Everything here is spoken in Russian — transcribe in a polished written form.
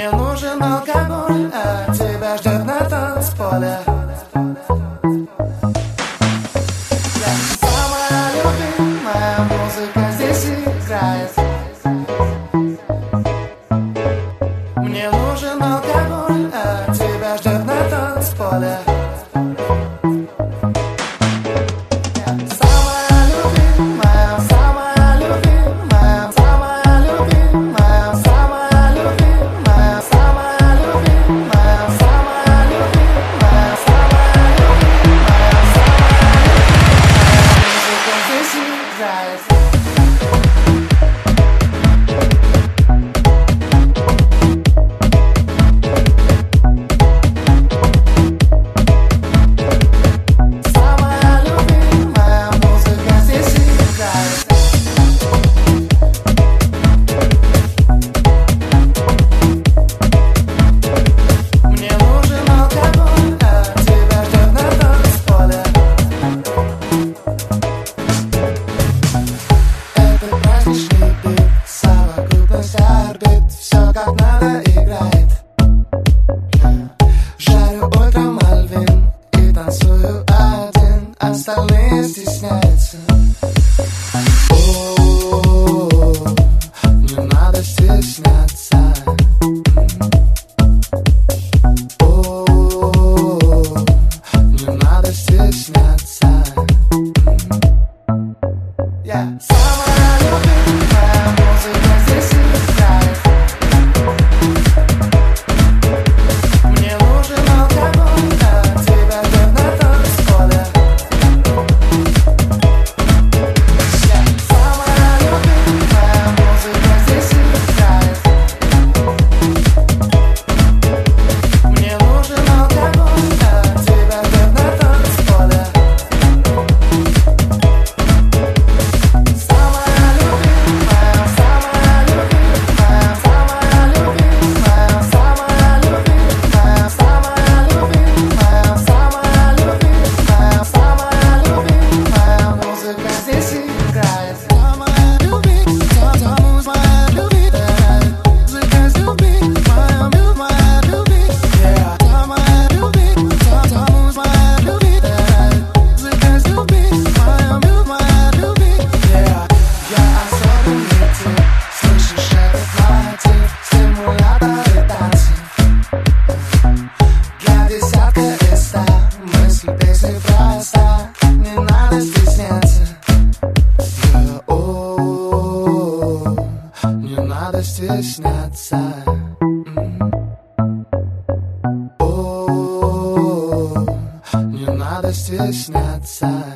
Мне нужен алкоголь, а тебя ждет на танцполе. Самая любимая музыка здесь играет. Мне нужен алкоголь, а тебя ждет на танцполе. Все как надо играет. Жарю утром Альвин и танцую один, остальные стесняются. О, не надо стесняться. О, не надо стесняться. Самая любимая музыка здесь играет. Мне нужен алкоголь, а тебя ждет на танцполе. Самая любимая музыка здесь играет. Мне нужен алкоголь, а тебя ждет на танцполе. Не надо стесняться. О, не надо стесняться. О, не надо стесняться.